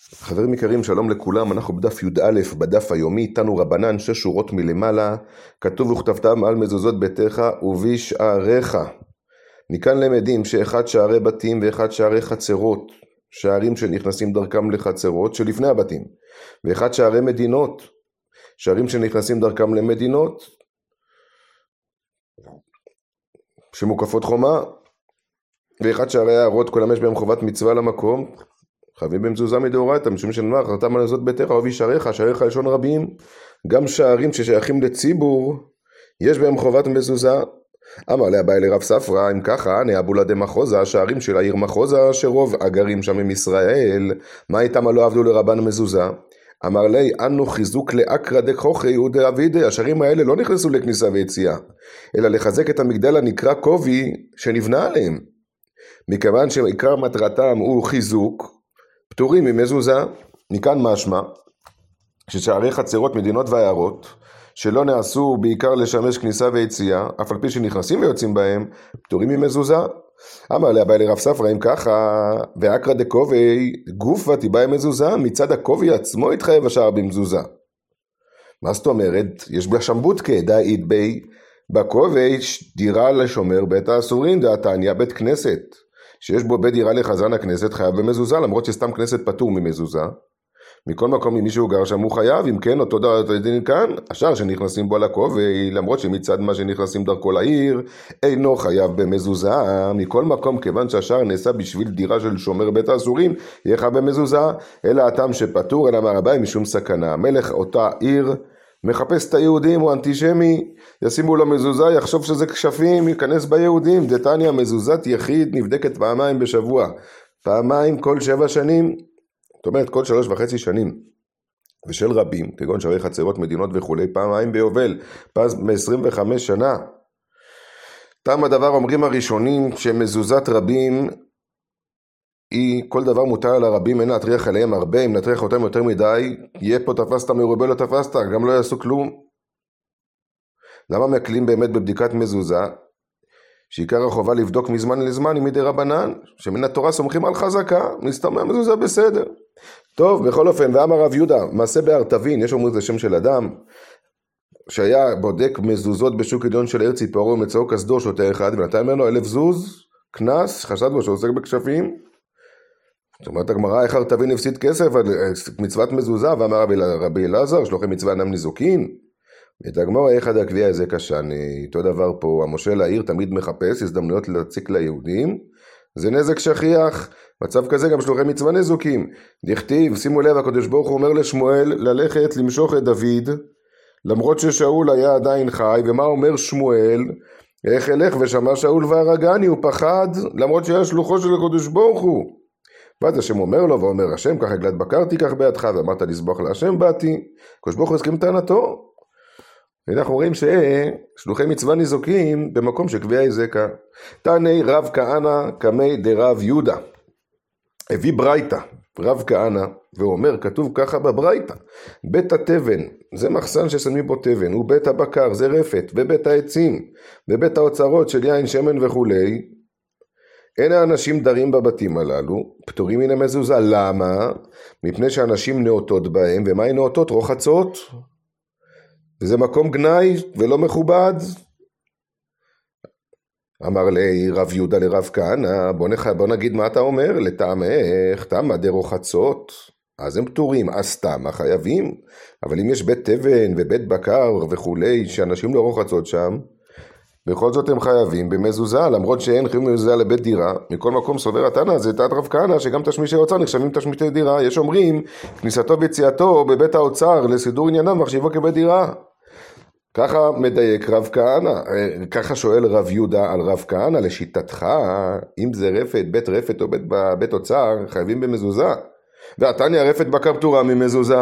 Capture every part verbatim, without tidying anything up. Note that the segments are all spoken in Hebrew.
חברים יקרים, שלום לכולם, אנחנו בדף י"א, בדף היומי, תנו רבנן, שש שורות מלמעלה, כתוב וכתבתם על מזוזות ביתך ובשעריך. מכאן למדים שאחד שערי בתים ואחד שערי חצרות, שערים שנכנסים דרכם לחצרות שלפני הבתים, ואחד שערי מדינות, שערים שנכנסים דרכם למדינות, שמוקפות חומה, ואחד שערי הערות, כל המש בהם חובת מצווה למקום, חייבים במזוזה מדאורייתא, משום שנאמר, חרתם על מזוזות ביתך ובשעריך, שעריך לשון רבים, גם שערים ששייכים לציבור, יש בהם חובת מזוזה. אמר לה באי לרב ספרא, אם ככה, נאבולה דמחוזה, השערים של העיר מחוזה, שרוב הגרים שם עם ישראל, מה איתם לא עבדו לרבן מזוזה? אמר לי, אנו חיזוק לאקרא דכוכי ודאבידי, השערים האלה לא נכנסו לכניסה ויציאה, אלא לחזק את המגדל הנקרא קובי שנבנה עליהם. מכיוון שעיקר מטרתם הוא חיזוק, פטורים ממזוזה. מכאן משמע ששערי חצרות, מדינות ועיירות, שלא נעשו בעיקר לשמש כניסה ויציאה, אף על פי שנכנסים ויוצאים בהם, פטורים ממזוזה. אמר לה באי לרב ספרא, אם ככה, ואקרא דקובי גופה תיבאי מזוזה, מצד הקובי עצמו התחייב השער במזוזה. מה זאת אומרת? יש שם בודקה, דאית בי, בקובי דירה לשומר בית האסורים, דעתניא בית כנסת, שיש בו בית דירה לחזן הכנסת, חייב במזוזה, למרות שסתם כנסת פטור ממזוזה. מכל מקום, אם מישהו גר שם הוא חייב, אם כן, אותו דין כאן, השער שנכנסים בו לקובי, למרות שמצד מה שנכנסים דרכו לעיר, אינו חייב במזוזה. מכל מקום, כיוון שהשער נעשה בשביל דירה של שומר בית האסורים, יהיה חייב במזוזה, אלא הטעם שפטור, אלא מהרבה משום סכנה. מלך אותה עיר מחפש את היהודים, הוא אנטישמי, ישימו לו מזוזה, יחשוב שזה כשפים, ייכנס ביהודים. דתניא, מזוזת יחיד נבדקת פעמיים בשבוע, פעמיים כל שבע שנים, זאת אומרת כל שלוש וחצי שנים, ושל רבים, כגון שערי חצרות, מדינות וכו', פעמיים ביובל, פז מ-עשרים וחמש שנה. תם הדבר אומרים הראשונים שמזוזת רבים היא כל דבר מותר על הרבים, אין להטריח עליהם הרבה, אם נטריח אותם יותר מדי, יהיה פה תפסת מרובה לא תפסת, גם לא יעשו כלום. למה מקלים באמת בבדיקת מזוזה? שעיקר החובה לבדוק מזמן לזמן עם מדי רבנן, שמן התורה סומכים על חזקה, מסתמה מזוזה בסדר. טוב, בכל אופן, ואמר רב יהודה, מעשה בארתבין, יש אומרים זה שם של אדם, שהיה בודק מזוזות בשוק עליון של ארץ ציפורו, ומצאו כסדו שוטה אחד, ונתן ממנו אלף זוז, כנס, חשד בו שעוסק בכשפים. זאת אומרת, הגמרא, איך ארתבין הפסיד כסף, מצוות מזוזה, ואמר רבי, רבי אלעזר, שלוחי מצווה אינם ניזוקין. את הגמרא, איך עד הקביעה הזה קשני, אותו דבר פה, המושל העיר תמיד מחפש הזדמנויות להציק ליהודים, זה נזק שכיח, מצב כזה גם שלוחי מצווה נזוקים. דכתיב, שימו לב, הקדוש ברוך הוא אומר לשמואל ללכת למשוך את דוד, למרות ששאול היה עדיין חי, ומה אומר שמואל? איך אלך ושמע שאול והרגני, הוא פחד, למרות שהיה שלוחו של הקדוש ברוך הוא. ואז השם אומר לו, ואומר השם, כך הגלת בקרתי, כך בידך, ואמרת לסבוח להשם באתי, הקדוש ברוך הוא הסכים טענתו. ואנחנו רואים ששלוחי מצווה ניזוקים במקום שקביעה היזקה. תני רב כהנא קמי דרב יהודה. הביא ברייתא, רב כהנא, ואומר, כתוב ככה בברייתא, בית התבן, זה מחסן ששמים בו תבן, ובית הבקר, זה רפת, ובית העצים, ובית האוצרות של יין שמן וכולי, אין האנשים דרים בבתים הללו, פטורים מן המזוזה. למה? מפני שאנשים נאותות בהם, ומה היא נאותות? רוחצות. וזה מקום גנאי ולא מכובד. אמר לי רב יהודה לרב כהנא, בוא, נח... בוא נגיד מה אתה אומר, לטעמך, תמה דרוחצות, אז הם פטורים, אז תמה חייבים. אבל אם יש בית תבן ובית בקר וכולי, שאנשים לא רוחצות שם, בכל זאת הם חייבים במזוזה, למרות שאין חייבים במזוזה לבית דירה. מכל מקום סובר התנא, זה תת רב כהנא, שגם תשמישי אוצר נחשבים תשמישי דירה. יש אומרים, כניסתו ויציאתו בבית האוצר לסידור עניינם מחשיבו כבית דירה. ככה מדייק רב כהנא, ככה שואל רב יהודה על רב כהנא, לשיטתך, אם זה רפת, בית רפת או בית, בית אוצר, חייבים במזוזה. והתניא רפת בקר פטורה ממזוזה.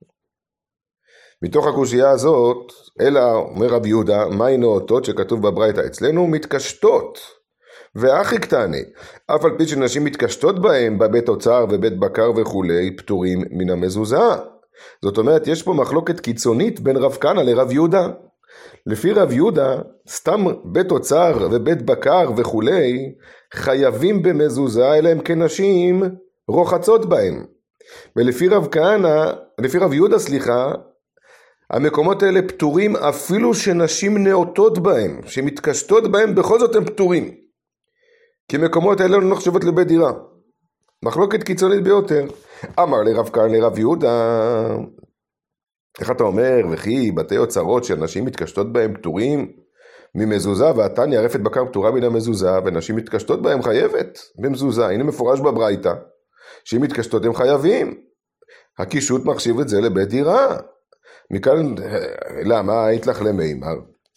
מתוך הקושייה הזאת, אלא אומר רב יהודה, מהי נאותות שכתוב בברייתא אצלנו? מתקשטות. ואחי קטני, אף על פי שנשים מתקשטות בהם בבית אוצר ובית בקר וכולי, פטורים מן המזוזה. זאת אומרת, יש פה מחלוקת קיצונית בין רב כהנא לרב יהודה. לפי רב יהודה, סתם בית אוצר ובית בקר וכולי, חייבים במזוזה, אלא הם כנשים רוחצות בהם. ולפי רב כהנא, לפי רב יהודה סליחה, המקומות האלה פטורים אפילו שנשים נאותות בהם, שמתקשטות בהם, בכל זאת הם פטורים. כי מקומות האלה לא נחשבות לבית דירה. מחלוקת קיצונית ביותר. אמר לרב כהנא לרב יהודה, איך אתה אומר, וכי בתי אוצרות שנשים מתקשטות בהם פטורים ממזוזה, והתניא רפת בקר פטורה מן המזוזה, ונשים מתקשטות בהם חייבת במזוזה. הנה מפורש בברייתא, שאם מתקשטות הם חייבים. הקישוט מחשיב את זה לבית דירה. מכאן, למה היית לך למימר?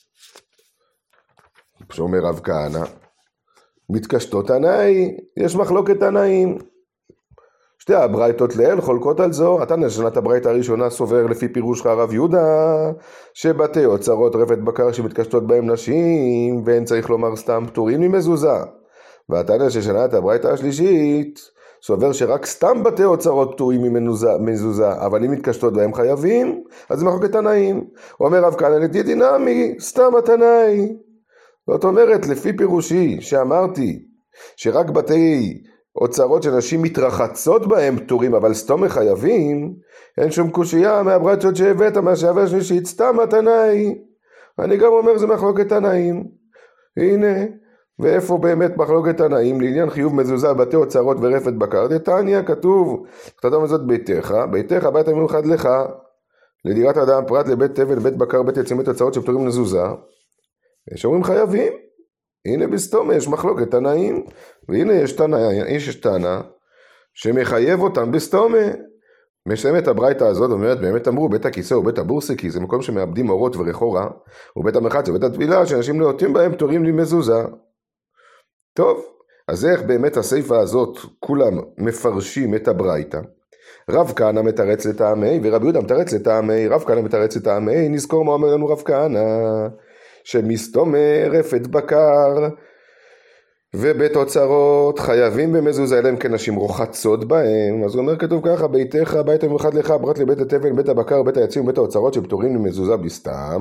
שאומר רב כהנא, מתקשטות תנאי, יש מחלוקת תנאים. שתי הברייתות לאל חולקות על זו. התנא שנת הברייתא הראשונה סובר לפי פירוש רב יהודה, שבתי אוצרות רפת בקר שמתקשטות בהם נשים, ואין צריך לומר סתם פטורים ממזוזה. והתנא ששנת הברייתא השלישית סובר שרק סתם בתי אוצרות פטורים ממזוזה, אבל אם מתקשטות בהם חייבים, אז זה מחלוקת תנאים. אומר רב כהנא לדידי נמי, סתם התנאי. זאת אומרת, לפי פירושי שאמרתי, שרק בתי אוצרות שנשים מתרחצות בהם פטורים, אבל סתם חייבים, אין שום קושייה מהברייתות שהבאת, מהשאלה השלישית, סתם התנאי. אני גם אומר זה מחלוקת תנאים. הנה, ואיפה באמת מחלוקת תנאים? לעניין חיוב מזוזה בתי אוצרות ורפת בקר, דתניא כתוב, כתוב זאת ביתך, ביתך בית המיוחד לך, לדירת אדם פרט לבית תבן, בית בקר, בית יצים, בית אוצרות שפטורים מזוזה, יש אומרים חייבים. הנה בסתום יש מחלוקת תנאים, והנה יש תנא, יש תנא שמחייב אותם בסתומה. מסיימת הברייתא הזאת, אומרת, באמת אמרו, בית הכיסא ובית הבורסקי, זה מקום שמאבדים אורות ורחורה, ובית המרחץ ובית הטבילה, שאנשים נאותים בהם פטורים למזוזה. טוב, אז איך באמת הסייפה הזאת כולם מפרשים את הברייתא? רב כהנא מתרץ לטעמי, ורב יהודה מתרץ לטעמי. רב כהנא מתרץ לטעמי, נזכור מה אומר לנו רב כהנא, שמסתומה רפת בקר ובית אוצרות חייבים במזוזה, אלא אם כן נשים רוחצות בהם. אז הוא אומר, כתוב ככה, ביתך בית המיוחד לך, פרט לבית התבן, בית הבקר, בית היצים ובית האוצרות שפטורים למזוזה בסתם.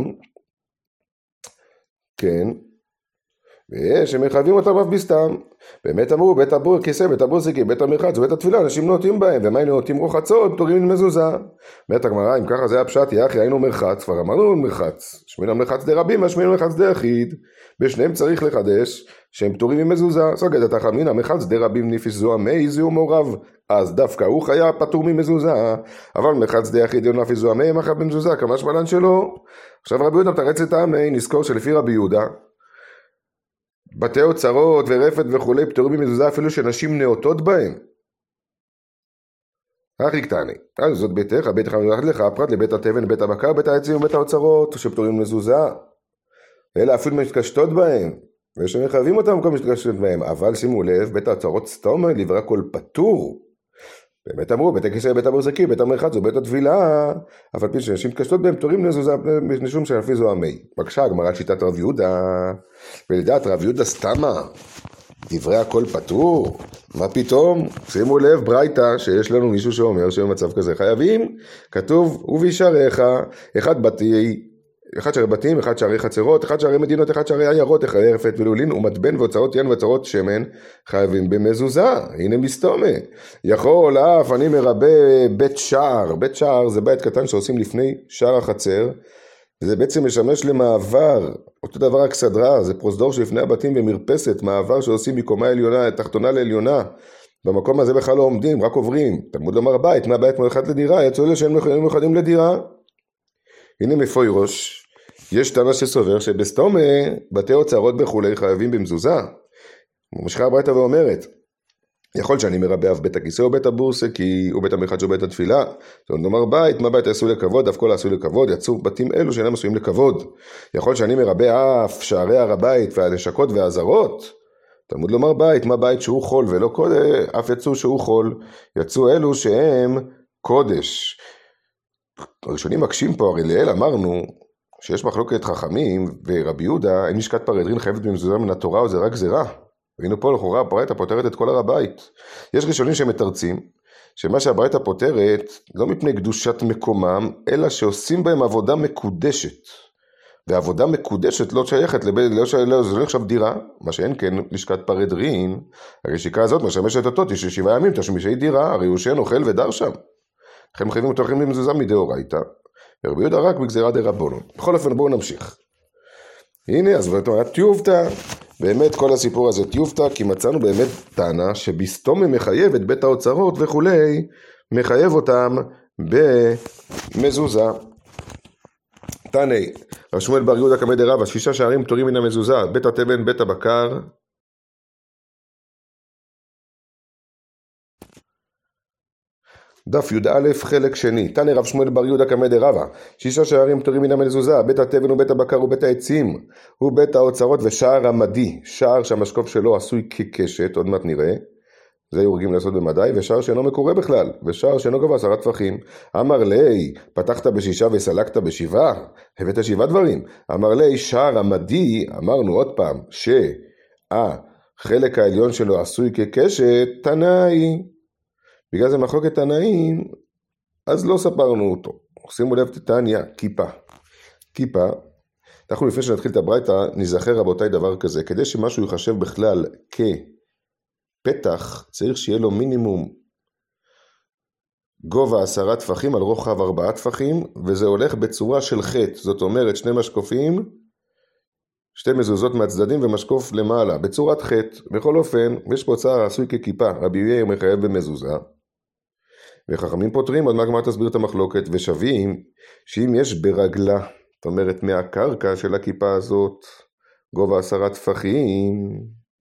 כן, ושמחייבים אותם אף בסתם. באמת אמרו, בית הבור כיסא, בית הבורסקי, בית המרחץ ובית התפילה, אנשים נאותים בהם, ומה הם נאותים רוחצות, פטורים למזוזה. אומרת הגמרא, אם ככה זה הפשט, יחי היינו מרחץ, כבר אמרנו מרחץ, שמין המרחץ די רבים, השמין המרחץ די יחיד, בשניהם צריך לחדש, שהם פטורים ממזוזה. סוגד את החמין, המרחץ די רבים נפיש זו המי, זו מעורב, אז דווקא הוא חיה פטור ממזוזה, אבל מרחץ די יחיד נפיש זו המי, מחב במזוזה, כמה שמלן שלו. עכשיו רבי יהודה מתרץ את העמי, נזכור שלפי רבי יהודה, בתי אוצרות ורפת וכולי פטורים ממזוזה אפילו שנשים נאותות בהם. הכי קטני. אז זאת ביתך, ביתך מיוחד לך, פרט לבית התבן, בית הבקר, בית העצים ובית האוצרות שפטורים ממזוזה. אלה אפילו מתקשטות בהם, ושמחייבים אותם כל מתקשטות בהם. אבל שימו לב, בית האוצרות סתום לברא כל פטור. באמת אמרו, בית הכיסא, בית הבורסקי, בית המרחץ ובית התפילה, אבל פי שנשים מתקשטות בהם פטורים ממזוזה משום שלפי זו המי. בבקשה, הגמרא שיטת רב יהודה, ולדעת רב יהודה סתמה, דברי הכל פטור. מה פתאום? שימו לב, ברייתא, שיש לנו מישהו שאומר שבמצב כזה חייבים, כתוב, ובישעריך, אחד בתי, אחד שערי בתים, אחד שערי חצרות, אחד שערי מדינות, אחד שערי עיירות, אחד רפת ולולין ומטבן ואוצרות יין ואוצרות שמן, חייבים במזוזה. הנה מסתומה. יכול אף אני מרבה בית שער. בית שער זה בית קטן שעושים לפני שער החצר, וזה בעצם משמש למעבר, אותו דבר רק סדרה, זה פרוזדור שלפני הבתים במרפסת, מעבר שעושים מקומה עליונה, תחתונה לעליונה. במקום הזה בכלל לא עומדים, רק עוברים. תלמוד לומר בית, מהבית מיוחד לדירה, יצאו אלה שהם מיוחדים לדירה. הנה מפוירוש, יש תנא שסובר שבסתומה בתי אוצרות וכולי חייבים במזוזה. ממשיכה הברייתא ואומרת, יכול שאני מרבה אף בית הכיסא או בית הבורסקי או בית המרחץ או בית התפילה. זאת אומרת בית, מה בית יעשו לכבוד, אף כל עשו לכבוד, יצאו בתים אלו שאינם עשויים לכבוד. יכול שאני מרבה אף שערי הר הבית והנשקות והעזרות. תלמוד לומר בית, מה בית שהוא חול ולא קודש, אף יצאו שהוא חול, יצאו אלו שהם קודש. הראשונים מקשים פה, הרי לאל אמרנו שיש מחלוקת חכמים ורבי יהודה, אין משקת פרדרין חייבת במזוזה מן התורה או זה רק גזירה. והנה פה לכאורה הברייתא פותרת את כל הר הבית. יש ראשונים שמתרצים שמה שהברייתא פותרת לא מפני קדושת מקומם, אלא שעושים בהם עבודה מקודשת. ועבודה מקודשת לא שייכת, לבית, לא שייכת, לא, זה לא נחשב דירה, מה שאין כן לשכת פרדרין, הרשיקה הזאת משמשת אותו, תשע שבעה ימים, תשמישי דירה, הרי הוא שאין אוכל ודר שם. לכן מחייבים אותו אחרים במזוזה מדאורייתא, ורבי יהודה רק בגזירה דרבנן. בכל אופן בואו נמשיך. הנה, אז טיובתא, באמת כל הסיפור הזה טיובתא, כי מצאנו באמת טענה שבסתום מחייב את בית האוצרות וכולי, מחייב אותם במזוזה. תנאי, רב שמואל בר יהודה קמא דרבא, שישה שערים פטורים מן המזוזה, בית התבן, בית הבקר. דף י"א חלק שני. תנאי רב שמואל בר יהודה קמא דרבא, שישה שערים פטורים מן המזוזה, בית התבן ובית הבקר ובית העצים, ובית האוצרות ושער המדי, שער שהמשקוף שלו עשוי כקשת, עוד מעט נראה. זה יורגים לעשות במדי, ושער שאינו מקורה בכלל, ושער שאינו גובה עשרה טפחים. אמר לי, פתחת בשישה וסלקת בשבעה, הבאת שבעה דברים. אמר לי, שער המדי, אמרנו עוד פעם, שהחלק העליון שלו עשוי כקשת, תנאי. בגלל זה מחלוקת תנאים, אז לא ספרנו אותו. שימו לב תניא, כיפה. כיפה, אנחנו לפני שנתחיל את הברייתא, נזכר רבותיי דבר כזה, כדי שמשהו יחשב בכלל כ... פתח, צריך שיהיה לו מינימום גובה עשרה טפחים על רוחב ארבעה טפחים, וזה הולך בצורה של חטא, זאת אומרת שני משקופים, שתי מזוזות מהצדדים ומשקוף למעלה, בצורת חטא. בכל אופן, יש פה צער עשוי ככיפה, רבי מאיר מחייב במזוזה, וחכמים פותרים, עוד מה גמרא תסביר את המחלוקת, ושווים שאם יש ברגלה, זאת אומרת מהקרקע של הכיפה הזאת, גובה עשרה טפחים,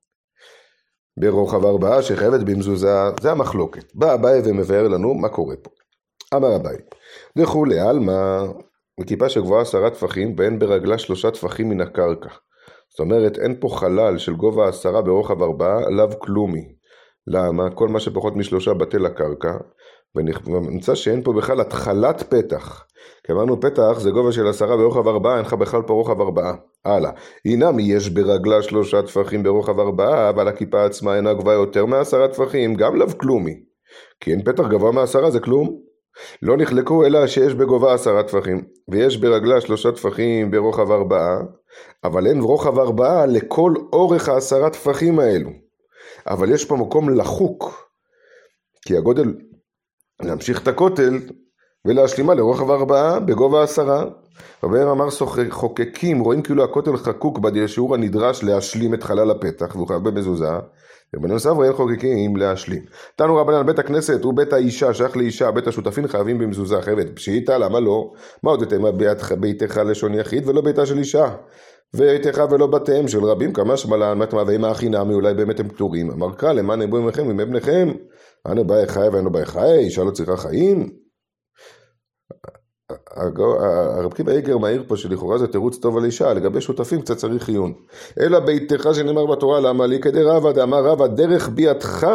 ברוחב ארבעה שחייבת במזוזה, זה המחלוקת. בא אביי ומבאר לנו מה קורה פה. אמר אביי, דכו לעלמא, מכיפה שגבוהה עשרה טפחים, ואין ברגלה שלושה טפחים מן הקרקע. זאת אומרת, אין פה חלל של גובה עשרה ברוחב ארבעה, עליו כלומי. למה? כל מה שפחות משלושה בטל לקרקע, ונמצא שאין פה בכלל התחלת פתח. כי אמרנו פתח זה גובה של עשרה ברוחב ארבעה, אין לך בכלל פה רוחב ארבעה. הלאה, הינם יש ברגלה שלושה טפחים ברוחב ארבעה, אבל הכיפה עצמה אינה גבוהה יותר מעשרה טפחים, גם לאו כלומי. כי אין פתח גבוה מעשרה, זה כלום. לא נחלקו אלא שיש בגובה עשרה טפחים, ויש ברגלה שלושה טפחים ברוחב ארבעה, אבל אין רוחב ארבעה לכל אורך העשרה טפחים האלו. אבל יש פה מקום לחוק, כי הגודל להמשיך את הכותל ולהשלימה לרוחב ארבעה בגובה עשרה. רבי אמר חוקקים, רואים כאילו הכותל חקוק בשיעור הנדרש להשלים את חלל הפתח, והוא חייב במזוזה, ובנוסף רואים חוקקים להשלים. תנו רבנן, בית הכנסת ובית האישה, שייך לאישה, בית השותפין חייבים במזוזה, חייבת פשיטא, למה לא? מה עוד אתם ביתך לשון יחיד ולא ביתה של אישה? ואיתך ולא בתיהם של רבים, כמה שמלן, מתמה ואימה הכי נמי, אולי באמת הם פטורים. אמר קרא, למען נבוא עמכם ועם בניכם, אנו באי חי ואינו באי חי, אישה לא צריכה חיים. הרב קיבא איגר מעיר פה שלכאורה זה תירוץ טוב על אישה, לגבי שותפים קצת צריך עיון. אלא ביתך שנאמר בתורה, למה לי כדי רבא, דאמר רבא, דרך ביתך.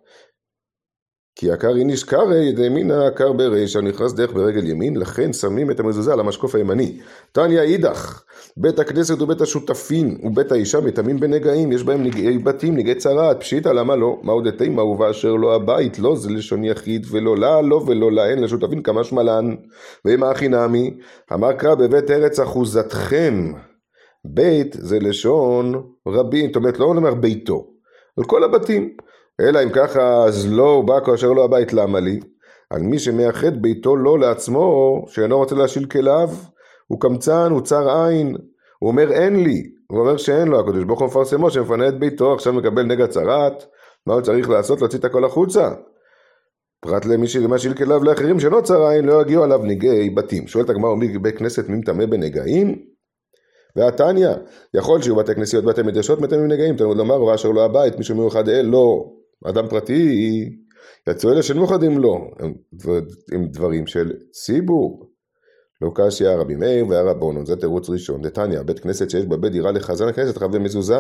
כי עקר איניש קרא ידי ימין, עקר ברישא, נכנס דרך ברגל ימין, לכן שמים את המזוזה על המשקוף הימני. תניא אידך, בית הכנסת ובית השותפין ובית האישה מטמאים בנגעים, יש בהם נגעי בתים, נגעי צרעת, פשיטא, למה לא? מה עוד תימא ובאשר לא הבית, לא זה לשון יחיד ולא לה, לא ולא להן, לשותפין כמה שמלן, ואימה הכי נמי, אמר קרא בבית ארץ אחוזתכם, בית זה לשון רבים, זאת אומרת לא אומר ביתו, על כל הבתים. אלא אם ככה, אז לא הוא בא כאשר לא הבית, למה לי? על מי שמייחד ביתו לא לעצמו, שאינו רוצה להשיל כליו, הוא קמצן, הוא צר עין, הוא אומר אין לי, הוא אומר שאין לו, הקדוש ברוך הוא מפרסמו שמפנה את ביתו, עכשיו מקבל נגע צרת, מה הוא צריך לעשות? להוציא את הכל החוצה. פרט למי שמשיל כליו לאחרים שאינו צר עין, לא יגיעו עליו נגעי בתים. שואלת הגמרא, מי בית כנסת מי מטמא בנגעים? והתניא, יכול שיהיו בתי כנסיות בתי מדרשות מטמאים בנגעים, תלמוד לומר, ואשר לא הבית, מי שמיוחד אל, לא. אדם פרטי, יצאו אלה שנמוחדים לו, הם, הם דברים של ציבור. לא קשיא רבי מאיר והרבנן, זה תירוץ ראשון. דתניא, בית כנסת שיש בבית דירה לחזן הכנסת, חייב במזוזה.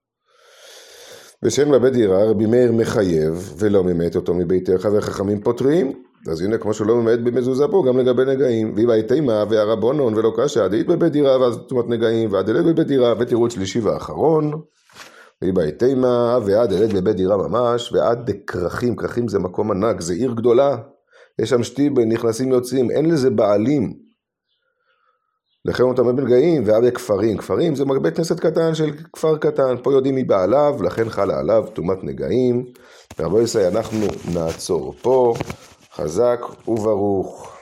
ושאין בבית דירה, רבי מאיר מחייב, ולא ממעט אותו מביתך, וחכמים פותרים. אז הנה, כמו שלא ממעט במזוזה פה, גם לגבי נגעים. ואיבא תימא והרבנן ולא קשיא, דאית בבית דירה, ואז תומת נגעים, ועד אלת בבית דירה, ותירוץ שלישי ואחרון. ויבא תימא ועד אלת בבית דירה ממש, ועד כרכים, כרכים זה מקום ענק, זה עיר גדולה, יש שם שתי נכנסים יוצאים, אין לזה בעלים. לכן הוא טמא בנגעים, ואבי כפרים. כפרים זה בית כנסת קטן של כפר קטן, פה יודעים מי בעליו, לכן חלה עליו טומאת נגעים. רבו ישראל, אנחנו נעצור פה, חזק וברוך.